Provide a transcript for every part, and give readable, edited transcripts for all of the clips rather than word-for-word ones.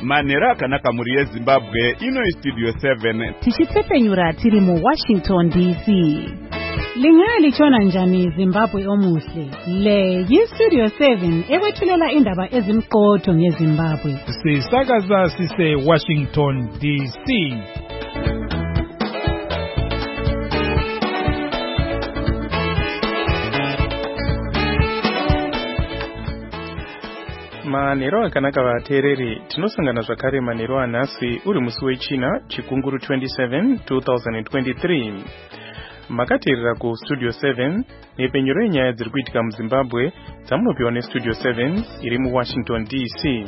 Manera akanaka muri yeZimbabwe ino Studio 7 tichitsepenyura tiri mu Washington DC. Lingaya lichona njani Zimbabwe omuhle. Le Studio 7 ekwethulela indaba ezimqotho ngeZimbabwe. Sisakaza sise Washington DC. Manero akanaka vateereri, tinosangana zvakare manero anhasi uri musi wechina chikunguru 27 2023. Makateerera ku Studio 7 nepenyero yenyaya dziri kuitika muZimbabwe dzamunopiwa neStudio 7 iri muWashington DC.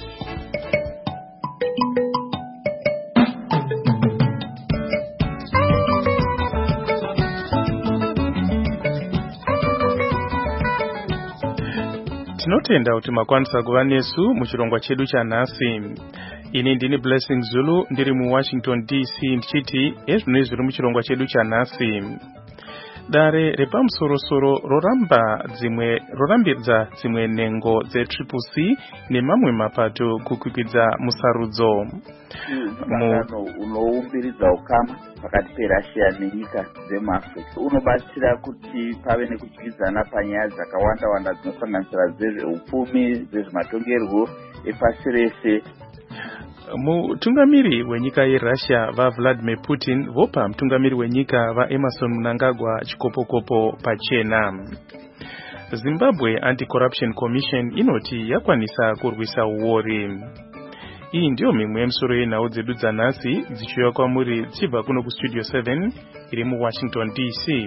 Tinotenda kuti makwanisa kuva nesu muchirongwa chedu chanhasi. Ini ndini Blessing Zulu ndiri muWashington DC ndichiti ezvino zviri muchirongwa chedu chanhasi. Dare repamusorosoro rorambidza dzimwe nhengo dzeCCC nemamwe mapato kukwikwidza musarudzo. Unoumbiridza ukama pakati peRussia nenyika dzemuAfrica unobatsira kuti pave nekudyidzana panyaya dzakawanda dzinosanganisira dzezveupfumi, dzezvematongerwo epasi rese. Mutungamiri wenyika yeRussia vaVladimir Putin vopa mutungamiri wenyika vaEmerson Mnangagwa chikopokopo pachena. Zimbabwe Anti-Corruption Commission inoti yakwanisa kurwisa uori. Iyi ndiyo mimwe yemisoro yenhau dzedu dzanhasi dzichiuya kwamuri dzichibva kuno kuStudio 7 iri muWashington DC.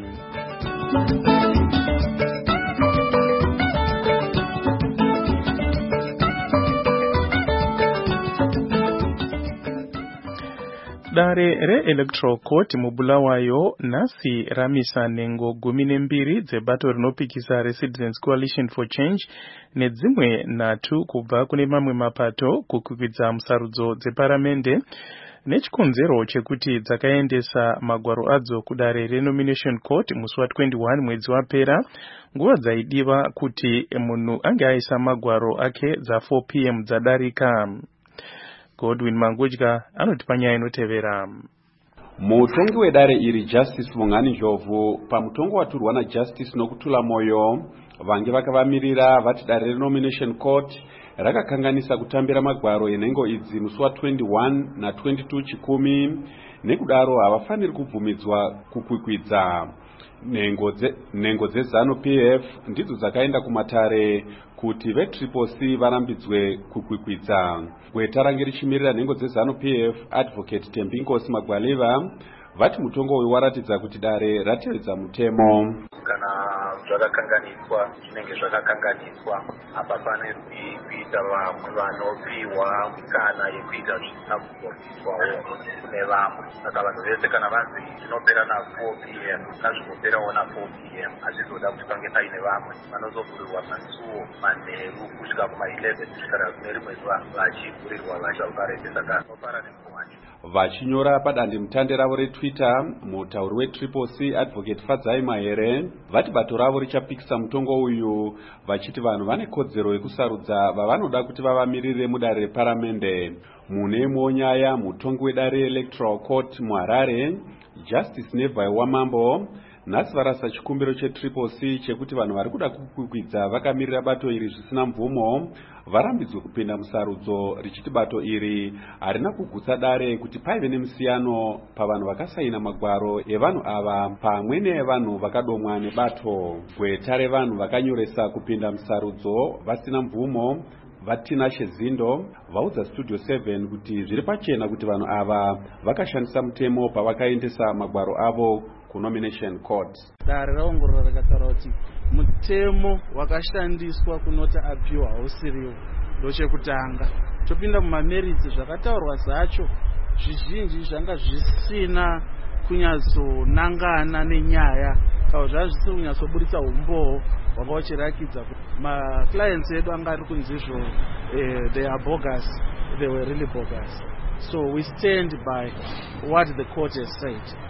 Dare re-Electoral Court muBulawayo nhasi ramisa nhengo 12 dzebato rinopikisa reCitizens Coalition for Change nedzimwe 3 kubva kune mamwe mapato kukwikwidza musarudzo dzeparamende nechikonzero chekuti dzakaendesa magwaro adzo kudare reNomination Court musi wa21 mwedzi wapera, nguva dzaidiwa kuti munhu ange aisa magwaro ake dza4 PM dzadarika. Godwin Mangudya anoti panyaya inotevera. Mutongi wedare iri Justice Mungani Njovu pamutongo waturwa naJustice Nokutula Moyo vange vakavamirira vati dare reNomination Court rakakanganisa kutambira magwaro enhengo idzi musi wa21 na22 chikumi, nekudaro havafaniri kubvumidzwa kukwikwidza. Nhengo dzeZanu PF ndidzo dzakaenda kumatare kuti veCCC varambidzwe kukwikwidza. Gweta range richimirira nhengo dzeZanu PF Advocate Tembinkosi Magwaliva vati mutongo uyu waratidza kuti dare ratevedza mutemo. Kana zvakakanganiswa zvinenge zvakakanganiswa, apa panenge kuita vamwe vanopiwa kana yekuita zvisina kumbobviswawo kune vamwe. Saka vanhu vese kana vanzi zvinopera na4 PM ngazvingoperawo na4 PM. Hazvizoda kuti pange paine vamwe vanozovhurirwa masuo manheru kusvika kuma11 kusvikira kune rimwe zuva vachivhurirwa vachavarete. Saka nopara nemuwani. Vachinyora padandemutande ravo reTwitter, mutauri weCCC Advocate Fadzai Mahere vati bato ravo richapikisa mutongo uyu, vachiti vanhu vane kodzero yekusarudza vavanoda kuti vavamirire mudare reparamende. Mune imwewo nyaya, mutongi wedare Electoral Court muHarare Justice Nevai Wamambo nhasi varasa chikumbiro cheCCC chekuti vanhu vari kuda kukwikwidza vakamirira bato iri zvisina mvumo varambidzwe kupinda musarudzo, richiti bato iri harina kugutsa dare kuti paive nemusiyano pavanhu vakasaina magwaro evanhu ava pamwe nevanhu vakadomwa nebato. Gweta revanhu vakanyoresa kupinda musarudzo vasina mvumo Vatina Shezindo vaudza Studio 7 kuti zviri pachena kuti vanhu ava vakashandisa mutemo pavakaendesa magwaro avo kuNomination Court. Dare raongorora rakataura kuti mutemo wakashandiswa kunoti apiwa hausiriwo. Ndochekutanga topinda mumamerits zvakataurwa zvacho zvizhinji zvanga zvisina kunyazonangana nenyaya kana zvazvisiri kunyazobudisa umboho wanga uchirakidza kuti maclients edu anga ari kunzizvo they are bogus, they were really bogus. So we stand by what the court has said.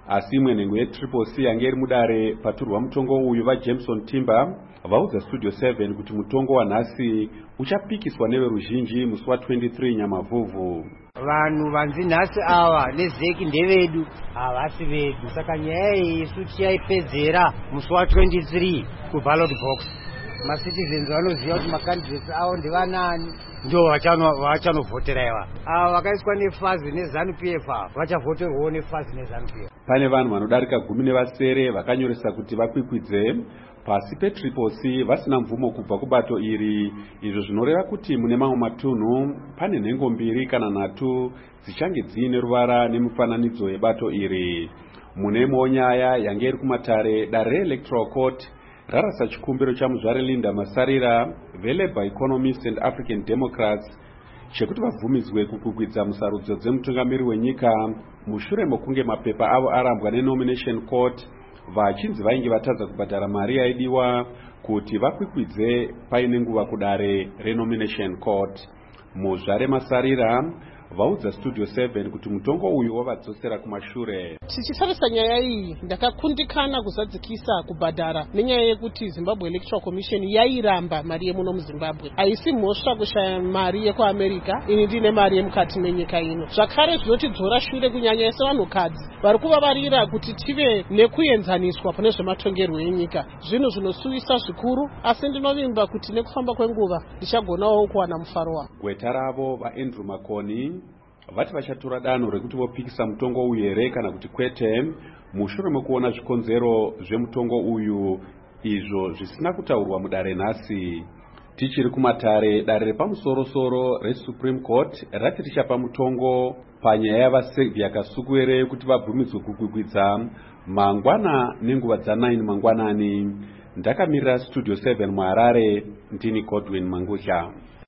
asi imwe nhengo yetriple C yange iri mudare paturwa mutongo uyu vaJameson Timber vaudza Studio 7 kuti mutongo wanhasi uchapikiswa neveruzhinji musi wa23 Nyamavhuvhu. Vanhu vanzi nhasi ava nezeki ndevedu havasi vedu, saka nyaya iyi isu tichaipedzera musi wa23 kuballot box. Macitizens vanoziva kuti macandidates avo ndevanani, ndo vachanovhotera iva. Ava vakaiswa nefazi neZANU-PF vachavhoterwawo nefazi neZANU-PF. Pane vanhu vanodarika 10 vakanyoresa kuti vakwikwidze pasi petriple C vasina mvumo kubva kubato iri, izvo zvinoreva kuti mune mamwe matunhu pane nhengo 2 kana 3 dzichange dziine ruvara nemifananidzo yebato iri. Mune imwewo nyaya yange iri kumatare, dare reElectoral Court rarasa chikumbiro chamuzvare Linda Masarira veLabour Economists and African Democrats chekuti vabvumidzwe kukwikwidza musarudzo dzemutungamiri wenyika mushure mokunge mapepa avo arambwa neNomination Court vachinzi vainge vatadza kubhadhara mari yaidiwa kuti vakwikwidze paine nguva kudare reNomination Court. Muzvare Masarira vaudza Studio 7 kuti mutongo uyu wavadzosera kumashure. Tichitarisa nyaya iyi ndakakundikana kuzadzikisa kubhadhara nenyaya yekuti Zimbabwe Electoral Commission yairamba mari yemuno muZimbabwe. Haisi mhosva kushaya mari yekuAmerica, ini ndine mari yemukati menyika ino. Zvakare zvinotidzora shure kunyanya sevanhukadzi vari kuvavarira kuti tive nekuenzaniswa pane zvematongerwo enyika. Zvinhu zvinosuvisa zvikuru, asi ndinovimba kuti nekufamba kwenguva ndichagonawo kuwana mufaro wavo. Gweta ravo vaAndrew Makoni vati vachatora danho rekuti vopikisa mutongo uyu here kana kuti kwete mushure mekuona zvikonzero zvemutongo uyu izvo zvisina kutaurwa mudare nhasi. Tichiri kumatare, dare repamusoro-soro reSupreme Court rati richapa mutongo panyaya yavaSevhia Kasukuwere kuti vabvumidzwe kukwikwidza mangwana nenguva dza9 mangwanani. Ndakamirira Studio 7 muHarare, ndini Godwin Mangusha.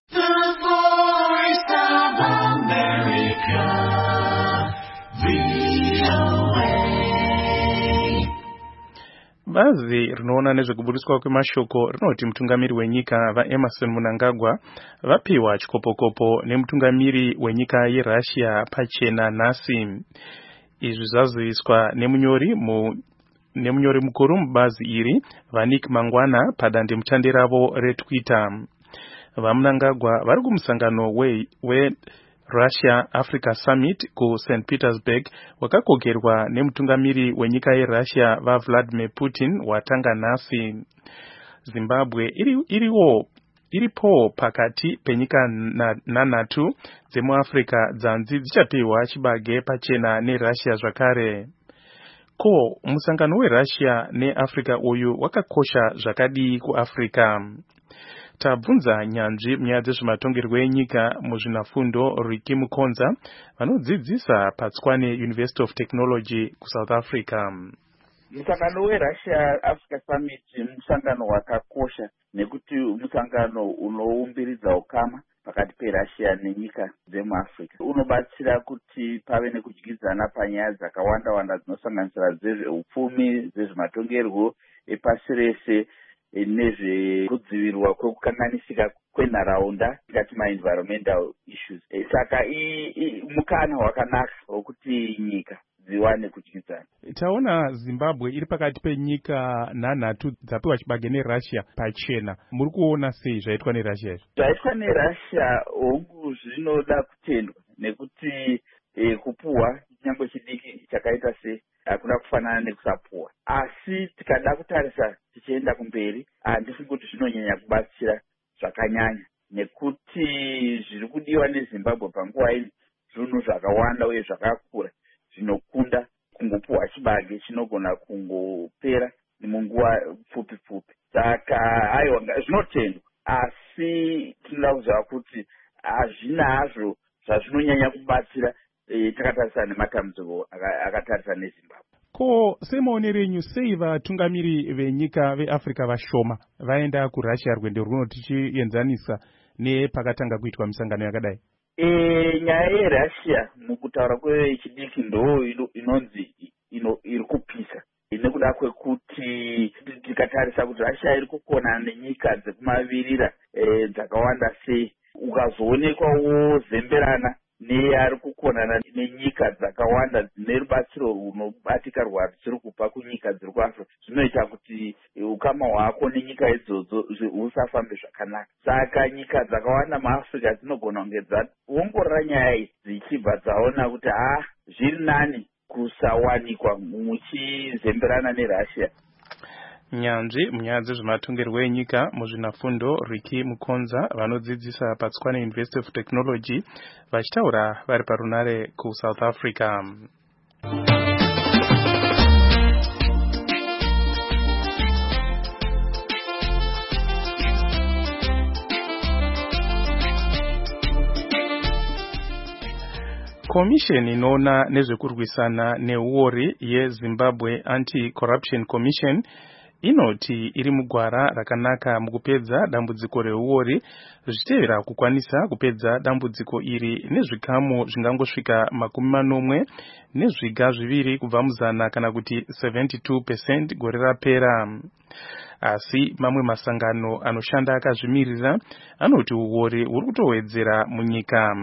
Bazi rinoona nezvekubudiswa kwemashoko rinoti mutungamiri wenyika vaEmerson Mnangagwa vapiwa chikopokopo nemutungamiri wenyika yeRussia pachena nhasi. Izvi zvaziviswa nemunyori mukuru mubazi iri vaNick Mangwana padandemutande ravo reTwitter. VaMnangagwa vari kumusangano we-Russia Africa Summit kuSt Petersburg wakakogerwa nemutungamiri wenyika yeRussia vaVladimir Putin watanga nhasi. Zimbabwe iripo pakati penyika nanhatu dzemuAfrica dzanzi dzichapiwa chibage pachena neRussia zvakare. Ko musangano weRussia neAfrica uyu wakakosha zvakadii kuAfrica? Tabvunza nyanzvi munyaya dzezvematongerwo enyika muzvinafundo Ricky Mukonza vanodzidzisa paTswane University of Technology kuSouth Africa. Musangano weRussia Africa Summit musangano wakakosha nekuti musangano unoumbiridza ukama pakati peRussia nenyika dzemuAfrica. Unobatsira kuti pave nekudyidzana panyaya dzakawanda dzinosanganisira dzezveupfumi, dzezvematongerwo epasi rese nezvekudzivirirwa kwekukanganisika kwenharaunda tikati ma-environmental issues. Saka mukana wakanaka wokuti nyika dziwane kudyidzana. Taona Zimbabwe iri pakati penyika nanhatu dzapiwa chibage neRussia pachena. Muri kuona sei zvaitwa neRussia izvi? Zvaitwa neRussia hongu zvinoda kutendwa nekuti kupuhwa nyangwe chidiki chakaita se hakuna kufanana nekusapuhwa. Asi tikada kutarisa tichienda kumberi, handifungi kuti zvinonyanya kubatsira zvakanyanya nekuti zviri kudiwa neZimbabwe panguva iyi zvinhu zvakawanda uye zvakakura zvinokunda kungopuhwa chibage chinogona kungopera nemunguva pfupi. Saka aiwa zvinotendwa, asi tinoda kuziva kuti hazvina hazvo zvazvinonyanya kubatsira takatarisa nematambudziko akatarisa neZimbabwe. Ko semaonero enyu sei vatungamiri venyika veAfrica vashoma vaenda kuRussia rwendo rwuno tichienzanisa nepakatanga kuitwa misangano yakadai? Nyaya yeRussia mukutaura kwechidiki ndo inonzi iri kupisa nekuda kwekuti tikatarisa kuti Russia iri kukona nenyika dzekumavirira dzakawanda sei, ukazoonekwa wozemberana neari kukonana nenyika dzakawanda dzine rubatsiro runobatika rwadziri kupa kunyika dziri kuafrica, zvinoita kuti ukama hwako nenyika idzodzo husafambe zvakanaka. Saka nyika dzakawanda muafrica dzinogona kunge dzaongorora nyaya idzi dzichibva dzaona kuti zviri nani kusawanikwa muchizemberana neRussia. Nyanzvi munyaya dzezvematongerwo enyika muzvinafundo Ricky Mukonza vanodzidzisa paTswane University of Technology vachitaura vari parunare kuSouth Africa. Komisheni inoona nezvekurwisana neuori yeZimbabwe Anti-Corruption Commission inoti iri mugwara rakanaka mukupedza dambudziko reuori zvichitevera kukwanisa kupedza dambudziko iri nezvikamu zvingangosvika 40 nezviga 2 kubva muzana kana kuti 72% gore rapera. Asi mamwe masangano anoshanda akazvimirira anoti uori huri kutowedzera munyika.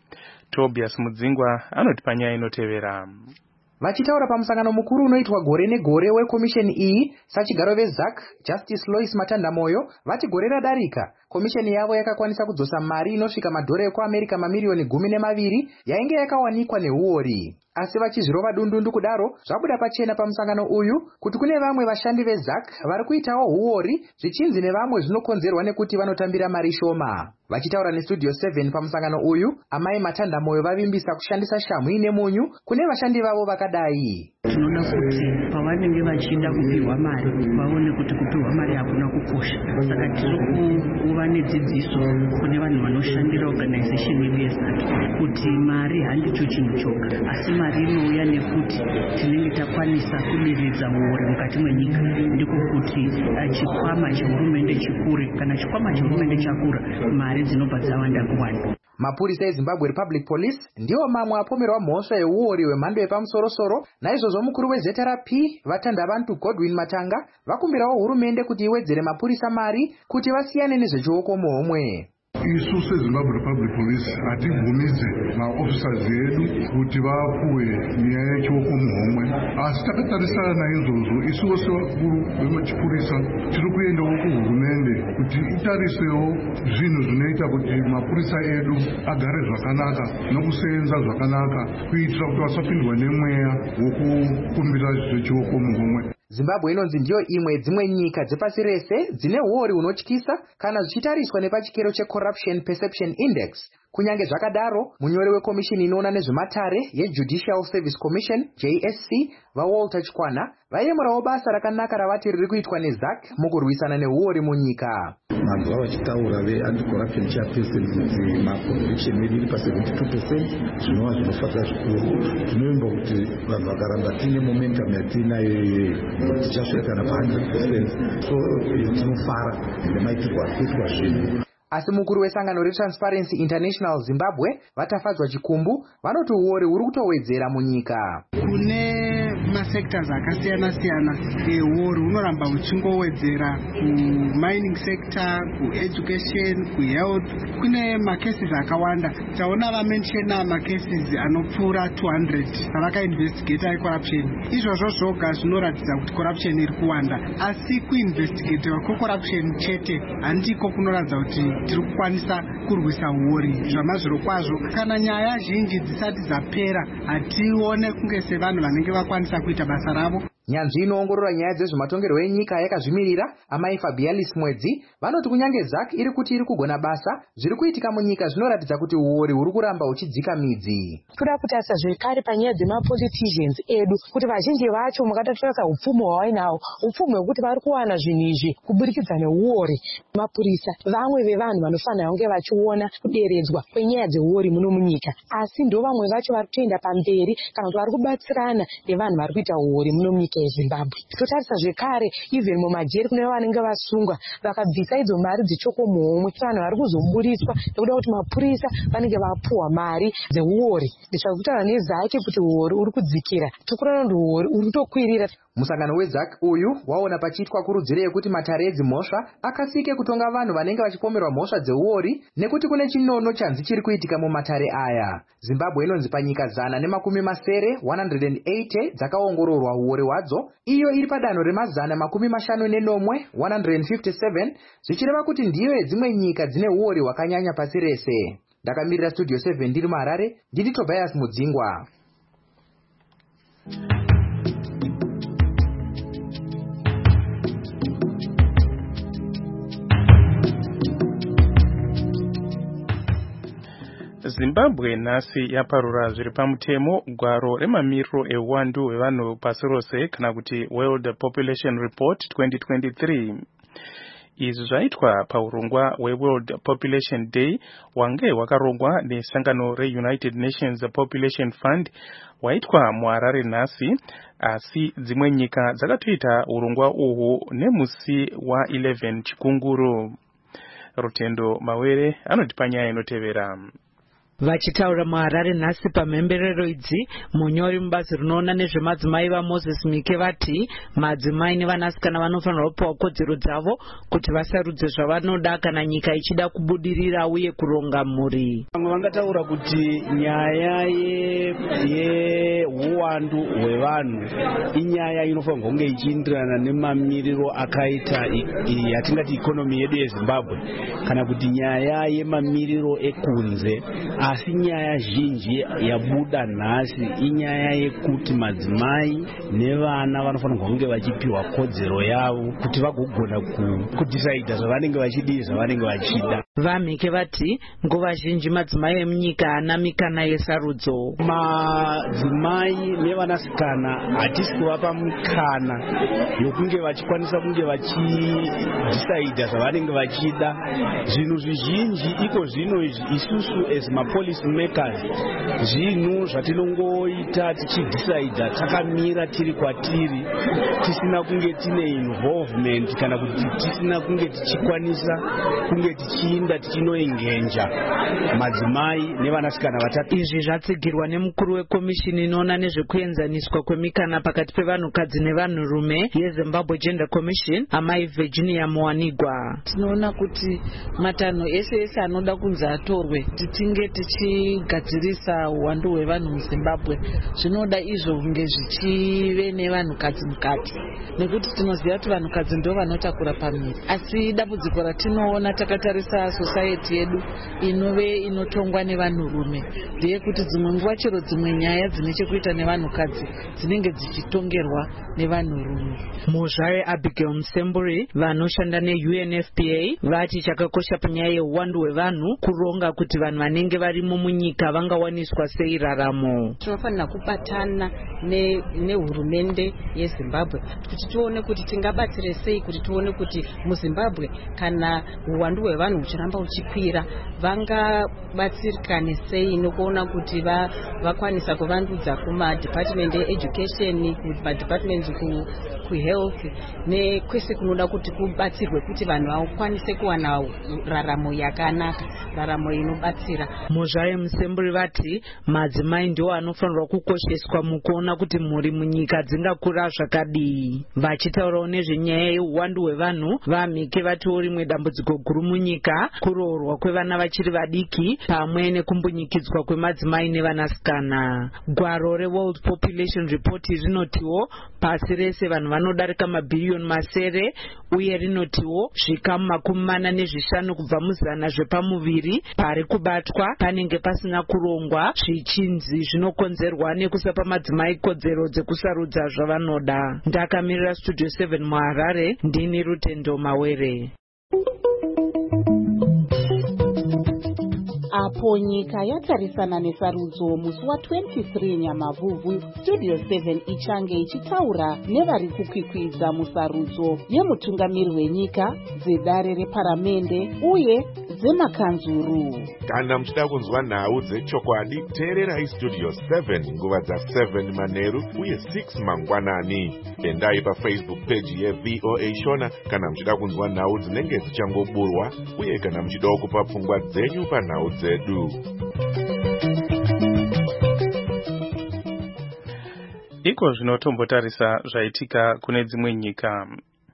Tobias Mudzingwa anoti panyaya inotevera. Vachitaura pamusangano mukuru unoitwa gore negore wekomisheni iyi, sachigaro veZAC Justice Lois Matandamoyo vati gore radarika komisheni yavo yakakwanisa kudzosa mari inosvika madhora ekuAmerika mamiliyoni 12 yainge yakawanikwa neuori. Asi vachizvirova dundundu kudaro zvabuda pachena pamusangano uyu kuti kune vamwe vashandi veZAC vari kuitawo huori zvichinzi nevamwe zvinokonzerwa nekuti vanotambira mari shoma. Vachitaura neStudio 7 pamusangano uyu, amai Matandamoyo vavimbisa kushandisa shamhu ine munyu kune vashandi vavo vakadai. Tinoda kuti pavanenge vachida kupiwa mari vaone kuti kupiwa mari hakuna kukosha. Saka tiri kuva nedzidziso kune vanhu vanoshandira organization yedu yeZAC kuti mari handicho chinhu choga, asi mari inouya nekuti tinenge takwanisa kudiridza uori mukati mwenyika. Ndiko kuti chikwama chehurumende chikure. Kana chikwama chehurumende chakura, mari dzinobva dzawanda kuwanda. Mapurisa eZimbabwe Republic Police ndiwo mamwe apomerwa mhosva yeuori hwemhando yepamusoro-soro. Naizvozvo mukuru weZRP Vatandavantu Godwin Matanga vakumbirawo hurumende kuti iwedzere mapurisa mari kuti vasiyane nezvechioko muhomwe. Isu seZimbabwe Republic Police hatibvumize maofficers edu kuti vapuwe nyaya yechioko muhomwe, asi takatarisana naizvozvo isu vose vakuru vemachipurisa tiri kuendawo kuhurumende kuti itarisewo zvinhu zvinoita kuti mapurisa edu agare zvakanaka nokusenza zvakanaka kuitira kuti vasapindwa nemweya wokukumbira zvechioko muhomwe. Zimbabwe inonzi ndiyo imwe dzimwe nyika dzepasi rese dzine huori hunotyisa kana zvichitariswa nepachikero cheCorruption Perception Index. Kunyange zvakadaro, munyori wekomishini inoona nezvematare yeJudicial Service Commission JSC vaWalter Chikwana vayemorawo basa rakanaka ravati riri kuitwa neZAC mukurwisana nehuori munyika. Vanhu vavachitaura ve-anti-corruption chairperson kuti maconviction edu iri pa-72% zvinova zvinofadza zvikuru. Tinovimba kuti vanhu vakaramba tine momentum yatinayo tichasvika kana pa-100%, so tinofara nemaitirwo ari kuitwa zvinhu. Asi mukuru wesangano reTransparency International Zimbabwe vatafadzwa chikumbu vanoti uori huri kutowedzera munyika. Kune masectors akasiyana-siyana uori hunoramba huchingowedzera kumining sector, kueducation, kuhealth. Kune macases akawanda. Taona vamenshena macases anopfuura 200 avakainvestigata ecorruption. Izvozvo zvoga zvinoratidza kuti corruption iri kuwanda. Asi kuinvestigatewa kwecorruption chete handiko kunoratidza kuti tiri kukwanisa kurwisa uori zvamazviro kwazvo. Kana nyaya zhinji dzisati dzapera hatione kunge sevanhu vanenge vakwanisa kuita basa ravo. Nyanzvi inoongorora nyaya dzezvematongerwo enyika yakazvimirira amai Fabialis Mwedzi vanoti kunyange ZAC iri kuti iri kugona basa, zviri kuitika munyika zvinoratidza kuti uori huri kuramba huchidzika midzi. Toda kutarisa zvekare panyaya dzemapoliticians edu kuti vazhinji vacho mukatatarisa upfumi hwavainawo, upfumi hwekuti vari kuwana zvinhu izvi kuburikidza neuori. Mapurisa vamwe vevanhu vanofanira kunge vachiona kuderedzwa kwenyaya dzeuori muno munyika, asi ndo vamwe vacho vari kutoenda pamberi kana kuti vari kubatsirana nevanhu vari kuita uori muno munyika. munyika yezimbabwe. Totarisa zvekare even mumajeri kune vanenge vasungwa vakabvisa idzo mari dzechokomuhomwe, vanhu vari kuzoburitswa nekuda kuti mapurisa vanenge vapuhwa mari dzeuori. Nditsvaga kutaura nezake kuti uori uri kudzikira, tokurana kuti uori uri kutokwirira. Musangano weZAC uyu waona pachiitwa kurudziro yekuti matare edzimhosva akasike kutonga vanhu vanenge vachipomerwa mhosva dzeuori nekuti kune chinono chanzi chiri kuitika mumatare aya. Zimbabwe inonzi panyika 180 dzakaongororwa uori hwadzo, iyo iri padanho rema157 157, zvichireva kuti ndiyo yedzimwe nyika dzine uori hwakanyanya pasi rese. Ndakamirira Studio 7 ndiri muHarare, ndini Tobias Mudzingwa. Zimbabwe nhasi yaparura zviri pamutemo gwaro remamiriro euwandu hwevanhu pasi rose kana kuti World Population Report 2023. Izvi zvaitwa paurongwa hweWorld Population Day wange hwakarongwa nesangano reUnited Nations Population Fund waitwa muHarare nhasi, asi dzimwe nyika dzakatoita urongwa uhwu nemusi wa11 chikunguru. Rutendo Mawere anotipa nyaya inotevera. Vachitaura muHarare nhasi pamhemberero idzi, munyori mubazi rinoona nezvemadzimai vaMoses Mike vati madzimai nevanasikana vanofanirwa kupiwa kodzero dzavo kuti vasarudze zvavanoda kana nyika ichida kubudirira uye kuronga mhuri. Vamwe vangataura kuti nyaya yeuwandu hwevanhu inyaya inofanirwa kunge ichienderana nemamiriro akaita yatingati ikonomi yedu yeZimbabwe, kana kuti nyaya yemamiriro ekunze. Asi nyaya zhinji yabuda nhasi inyaya yekuti madzimai nevana vanofanirwa kunge vachipiwa kodzero yavo kuti vagogona kudhisaidha zvavanenge vachidii zvavanenge vachida. VaMike vati nguva zhinji madzimai emunyika haana mikana yesarudzo. Madzimai nevanasikana hatisi kuvapa mikana yokunge vachikwanisa kunge vachidhisaidha zvavanenge vachida. Zvinhu zvizhinji iko zvino isusu as policy makers zvinhu zvatinongoita tichidhisaidha takamira tiri kwatiri tisina kunge tine involvement kana kuti tisina kunge tichikwanisa kunge tichiinda tichinoengenja madzimai nevanasikana vatatu. Izvi zvatsigirwa nemukuru wekomishini inoona nezvekuenzaniswa kwemikana pakati pevanhukadzi nevanhurume yeZimbabwe Gender Commission, amai Virginia Muwanigwa. Tinoona kuti matanho ese anoda kunzi atorwe tinge tichigadzirisa uwandu hwevanhu muZimbabwe zvinoda izvo kunge zvichive nevanhukadzi mukati, nekuti tinoziva kuti vanhukadzi ndo vanotakura pamiri. Asi dambudziko ratinoona takatarisa society yedu inove inotongwa nevanhurume ndeyekuti dzimwe nguva chero dzimwe nyaya dzine chekuita nevanhukadzi dzinenge dzichitongerwa nevanhurume. Muzvare Abigail Msemburi vanoshanda neUNFPA vati chakakosha panyaya yeuwandu hwevanhu kuronga kuti vanhu vanenge varimo munyika vangawaniswa sei raramo. Tinofanira kubatana nehurumende yeZimbabwe kuti tione kuti tingabatsire sei kuti tione kuti muZimbabwe kana uwandu hwevanhu uchiramba uchikwira vangabatsirikane sei nokuona kuti vakwanisa kuvandudza kumadepartment education, kumadepartment kuhealth nekwese kunoda kuti kubatsirwe kuti vanhu vakwanise kuwana raramo yakanaka, raramo inobatsira. Muzvare Musemburi vati madzimai ndiwo anofanirwa kukosheswa mukuona kuti mhuri munyika dzingakura zvakadii. Vachitaurawo nezvenyaya yeuwandu hwevanhu, VaMike vatiwo rimwe dambudziko guru munyika kuroorwa kwevana vachiri vadiki pamwe nekumbunyikidzwa kwemadzimai nevanasikana. Gwaro reWorld Population Report rinotiwo pasi rese vanhu vanodarika mabhiriyoni masere uye rinotiwo zvikamu 45 kubva muzana zvepamuviri pari kubatwa panenge pasina kurongwa zvichinzi zvinokonzerwa nekusapa madzimai kodzero dzekusarudza zvavanoda. Ndakamirira Studio 7 muHarare, ndini Rutendo Mawere. apo nyika yatarisana nesarudzo musi wa23 Nyamavhuvhu, Studio 7 ichange ichitaura nevari kukwikwidza musarudzo yemutungamiri wenyika, dzedare reparamende uye dzemakanzuru. Kana muchida kunzwa nhau dzechokwadi, teererai Studio 7 nguva dza7 manheru uye 6 mangwanani. Endai paFacebook page yeVOA Shona kana muchida kunzwa nhau dzinenge dzichangoburwa uye kana muchidawo kupa pfungwa dzenyu panhau dzedu. Iko zvinotombotarisa zvaitika kune dzimwe nyika.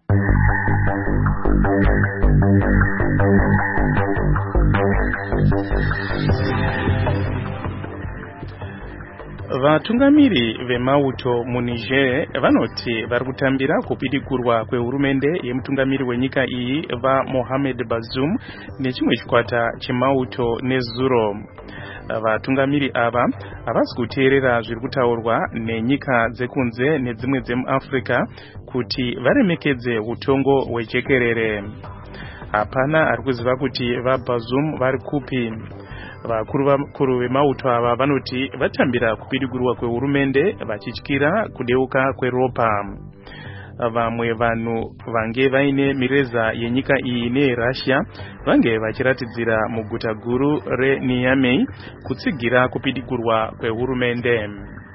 Vatungamiri vemauto muNiger vanoti vari kutambira kupidikurwa kwehurumende yemutungamiri wenyika iyi vaMohamed Bazoum nechimwe chikwata chemauto nezuro. Vatungamiri ava havasi kuteerera zviri kutaurwa nenyika dzekunze nedzimwe dzemuAfrica kuti varemekedze utongo hwejekerere. Hapana ari kuziva kuti vaBazoum vari kupi. Vakuru vemauto ava vanoti vatambira kupidigurwa kwehurumende vachityira kudeuka kweropa. Vamwe vanhu vange vaine mireza yenyika iyi neRussia vange vachiratidzira muguta guru reNiamey kutsigira kupidigurwa kwehurumende.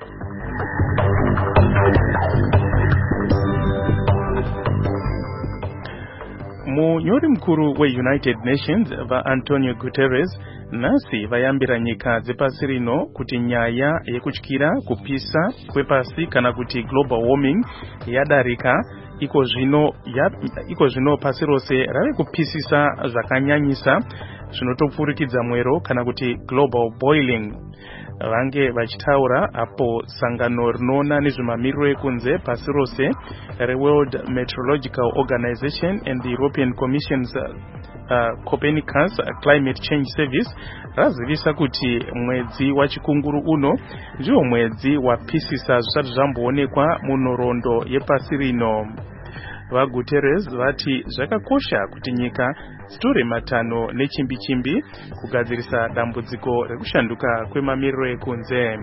Munyori mukuru weUnited Nations vaAntonio Guterres nhasi vayambira nyika dzepasi rino kuti nyaya yekutyira kupisa kwepasi kana kuti global warming yadarika. Iko zvino pasi rose rave kupisisa zvakanyanyisa zvinotopfurikidza mwero kana kuti global boiling. Vange vachitaura apo sangano rinoona nezvemamiriro ekunze pasi rose reWorld Meteorological Organization and the European Commission's Copernicus Climate Change Service razivisa kuti mwedzi wachikunguru uno ndiwo mwedzi wapisisa zvisati zvamboonekwa munhoroondo yepasi rino. VaGuterres vati zvakakosha kuti nyika dzitore matanho nechimbi-chimbi kugadzirisa dambudziko rekushanduka kwemamiriro ekunze.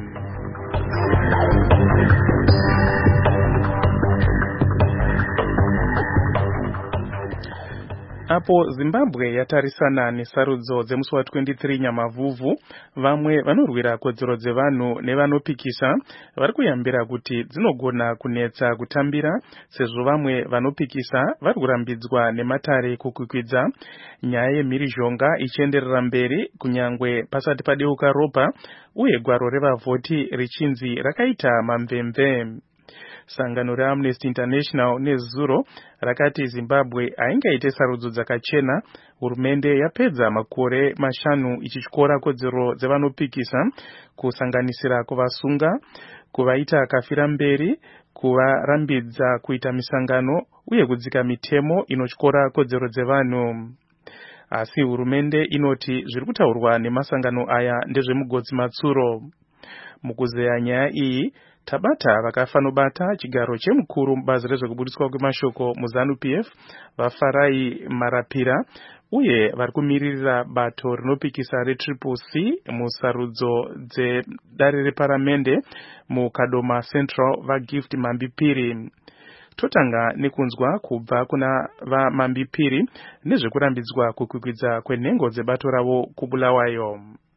Apo Zimbabwe yatarisana nesarudzo dzemusi wa23 Nyamavhuvhu, vamwe vanorwira kodzero dzevanhu nevanopikisa vari kuyambira kuti dzinogona kunetsa kutambira sezvo vamwe vanopikisa vari kurambidzwa nematare kukwikwidza nyaya yemhirizhonga ichienderera mberi kunyangwe pasati padeuka ropa uye gwaro revavhoti richinzi rakaita mamvemve. Sangano reAmnesty International nezuro rakati Zimbabwe aingaite sarudzo dzakachena, hurumende yapedza makore 5 ichityora kodzero dzevanopikisa kusanganisira kuvasunga, kuvaita kafira mberi, kuvarambidza kuita misangano uye kudzika mitemo inotyora kodzero dzevanhu. Asi hurumende inoti zviri kutaurwa nemasangano aya ndezvemugodzi matsuro. Mukuzeya nyaya iyi tabata vakafanobata chigaro chemukuru mubazi rezvekubudiswa kwemashoko muZANU-PF vaFarai Marapira uye vari kumiririra bato rinopikisa reCCC musarudzo dzedare reparamende muKadoma Central vaGift Mambipiri. Totanga nekunzwa kubva kuna vaMambipiri nezvekurambidzwa kukwikwidza kwenhengo dzebato ravo kuBulawayo.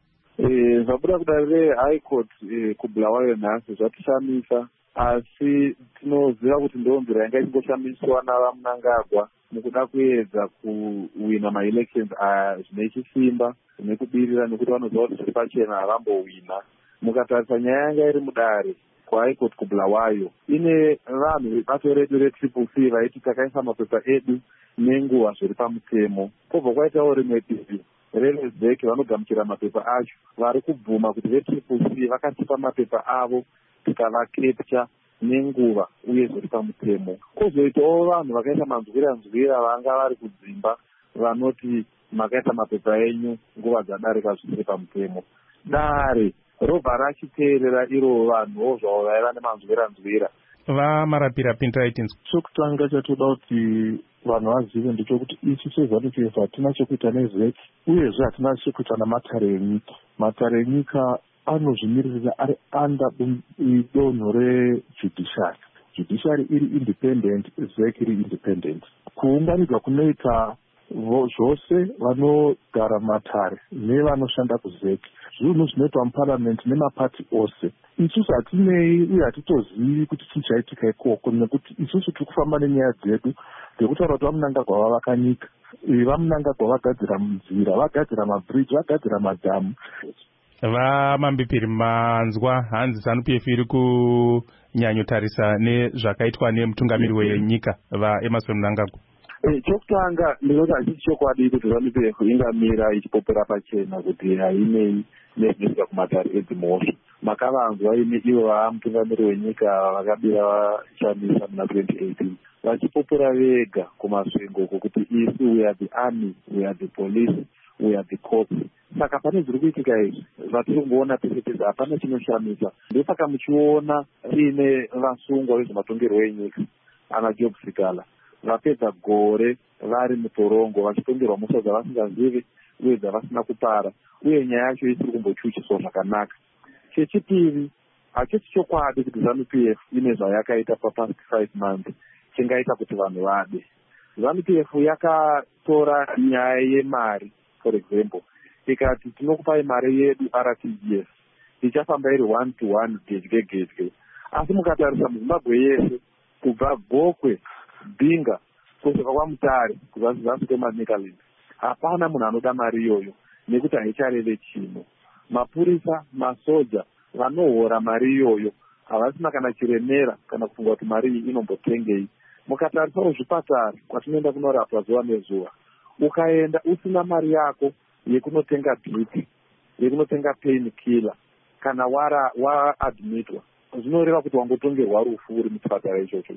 Zvabuda kudare reHigh Court kuBulawayo nhasi zvatishamisa, asi tinoziva kuti ndombi rainga ichingoshamiswa navaMnangagwa mukuda kuedza kuwina maelections aya zvine chisimba nekubirira nekuti vanoziva kuti zviri pachena havambowina. Mukatarisa nyaya yanga iri mudare kuHigh Court kuBulawayo ine vanhu vebato redu reCCC vaiti takaisa mapepa edu nenguva zviri pamutemo. Kobva kwaitawo rimwe divi reResbek vanogamuchira mapepa acho vari kubvuma kuti veCCC vakatipa mapepa avo tikavakepcha nenguva uye zviri pamutemo. Kozoitawo vanhu vakaita manzwira vanga vari kudzimba vanoti makaita mapepa enyu nguva dzadarika zvisiri pamutemo. Dare robva rachiteerera irovo vanhuwo zvavo vaiva nemanzwira vamarapira pindiritins. Chokutanga chatoda kuti vanhu vazive ndechekuti isu seZANU-PF hatina chekuita nezeki, uyezve hatina chekuita namatare enyika. Matare enyika anozvimiririra ari anda donho rejudiciary. Judiciary iri independent, zeki iri independent. Kuunganidzwa kunoita zvose vanogara matare nevanoshanda kuzeki, zvinhu zvinoitwa muparliament nemapati ose. Isusu hatinei uye hatitozivi kuti chichaitika ikoko, nekuti isusu tiri kufamba nenyaya dzedu dzekutaura kuti vamunangagwa vavaka nyika, vamunangagwa vagadzira nzira, vagadzira mabridge, vagadzira madhamu. Vamambipiri manzwa hanzi ZANU-PF iri kunyanyotarisa nezvakaitwa nemutungamiri wenyika vaEmmerson Mnangagwa. Chokutanga ndinoti hachisi chokwadi kuti ZANU-PF ingamira ichipopera pachena kuti hainei nezvinoitika kumatare edzimhosva. Makavanzwa imi ivo vamutungamiri wenyika vakabira vashandisa muna 2018 vachipopera vega kumasvingo kuti isu we are the army, we are the police, we are the cops. Saka pane zviri kuitika izvi zvatiri kungoona pese pese hapana chinoshamisa. Ndosaka muchiona tiine vasungwa vezvematongerwo enyika ana Job Sikala vapedza gore vari mutorongo vachitongerwa mhosva dzavasingazivi uye dzavasina kupara, uye nyaya yacho isiri kumbochuchiswa zvakanaka. Chechipiri, hachisi chokwadi kuti ZANU-PF ine zvayakaita papast 5 months chingaita kuti vanhu vade. ZANU-PF yakatora nyaya yemari, for example, ikati tinokupai mari yedu RTGS ichafamba iri 1-to-1 gedye. Asi mukatarisa muZimbabwe yese kubva Gokwe, Binga kusvika kwaMutare kuzasi kwemaNicaland, hapana munhu anoda mari iyoyo nekuti haichareve chino. Mapurisa, masoja vanohora mari iyoyo havasina kana chiremera kana kufunga kuti mari iyi inombotengei. Mukatarisawo zvipatara kwatinoenda kunorapwa zuva nezuva, ukaenda usina mari yako yekunotenga drip, yekunotenga pain killer, kana waadmitwa zvinoreva kuti wangotongerwa rufu uri muchipatara ichocho.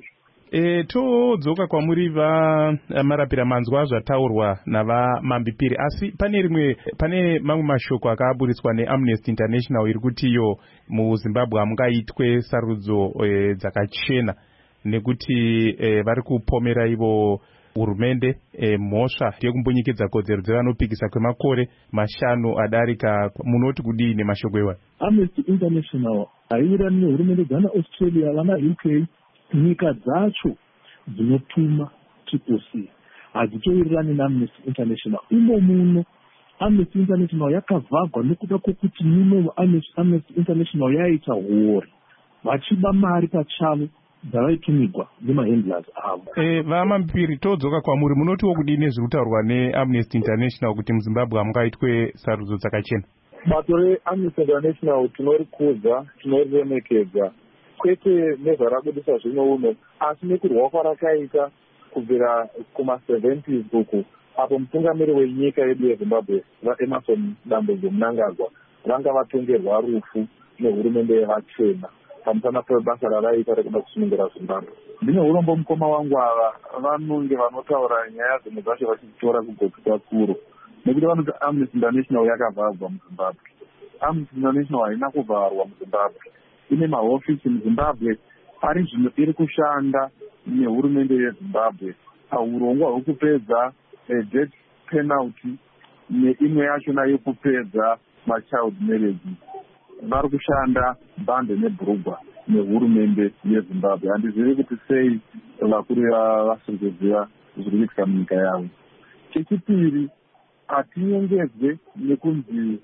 Todzoka kwamuri vamarapira manzwa zvataurwa navamambipiri, asi pane mamwe mashoko akaburitswa neAmnesty International iri kuti iyo muZimbabwe hamungaitwe sarudzo dzakachena nekuti vari kupomera ivo hurumende mhosva yekumbunyikedza kodzero dzevanopikisa kwemakore 5 adarika. Munoti kudii nemashoko iwayo? Amnesty International haiwirirani nehurumende dzana Australia, vana UK, nyika dzacho dzinotuma TPC hadzitowirirani naAmnesty International. Imo muno Amnesty International yakavhagwa nekuda kwokuti muno Amnesty International yaita huori vachiba mari pachavo dzavaitumigwa nemahandlers avo. Vamambipiri, todzoka kwamuri, munotiwo kudii nezviri kutaurwa neAmnesty International kuti muZimbabwe hamungaitwe sarudzo dzakachena? Bato reAmnesty International tinorikudza, tinoriremekedza, kwete nezvarabudisa zvino uno, asi nekurwa kwarakaita kubvira kuma-70s uku, apo mutungamiri wenyika yedu yeZimbabwe vaEmmerson Mnangagwa vanga vatongerwa rufu nehurumende yevachena pamusana pebasa ravaita rekuda kusunungura Zimbabwe. Ndine urombo mukoma wangu ava vanonge vanotaura nyaya dzimwe dzacho vachidzitora kugopi kwakuru, nekuti vanoti Amnesty International yakavharwa muZimbabwe. Amnesty International haina kuvharwa muZimbabwe, ine mahofisi muZimbabwe ari zvino iri kushanda nehurumende yeZimbabwe paurongwa hwekupedza death penalty neimwe yachona yekupedza machild marriage. Vari kushanda bhande neBrugwa nehurumende yeZimbabwe. Handizivi kuti sei vakuru vasiri kuziva zviri kuitika munyika yavo. Chechipiri, hatinyengedzwe nekunzi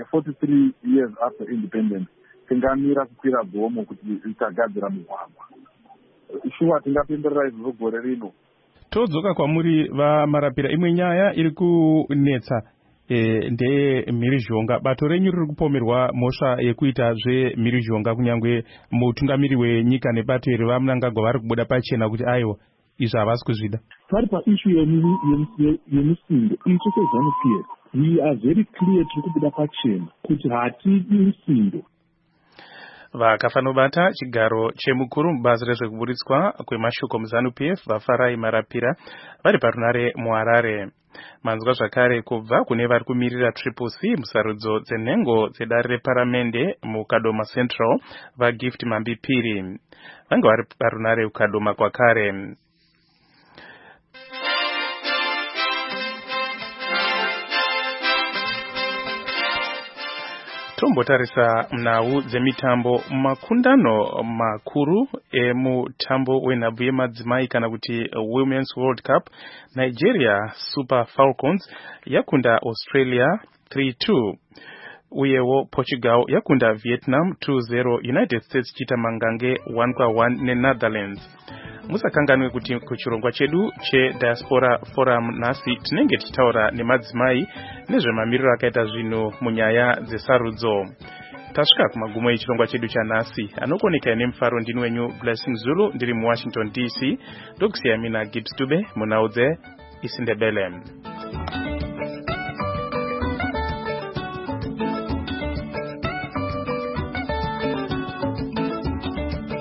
43 years after independence tingamira kukwira gomo kuti itagadzira mugwagwa. Shuwa tingapemberera izvozvo gore rino. Todzoka kwamuri vamarapira, imwe nyaya iri kunetsa ndemhirizhonga. Bato renyu riri kupomerwa mhosva yekuita zvemhirizhonga, kunyangwe mutungamiri wenyika nebato iri vaMnangagwa vari kubuda pachena kuti aiwa izvi havasi kuzvida. Pari paishu yemusindo, isu seZANU-PF we are very clear, tiri kubuda pachena kuti hatidi musindo. Vakafanobata chigaro chemukuru mubazi rezvekuburitswa kwemashoko muZANU-PF vaFarai Marapira vari parunare muHarare. manzwa zvakare kubva kune vari kumirira Triple C musarudzo dzenhengo dzedare reparamende muKadoma Central vaGift Mambipiri vanga vari parunare kuKadoma kwakare. Tombotarisa nhau dzemitambo. Makundano makuru emutambo wenhabvu yemadzimai kana kuti Women's World Cup, Nigeria Super Falcons yakunda Australia 3-2. Uyewo Portugal yakunda Vietnam 2-0, United States chita mangange 1-1 neNetherlands. Musakanganwe kuti kuchirongwa chedu cheDiaspora Forum nasi tinenge tichitaura nemadzimai nezvemamiriro akaita zvinhu munyaya dzesarudzo. Tasvika kumagumo echirongwa chedu chanhasi. Anokoneka nemufaro ndini wenyu Blessing Zulu ndiri muWashington DC. Ndokusiya mina Gibbs Dube munaudze isindebele.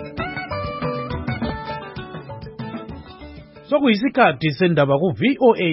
Sokuyisikhathi sendaba ku VOA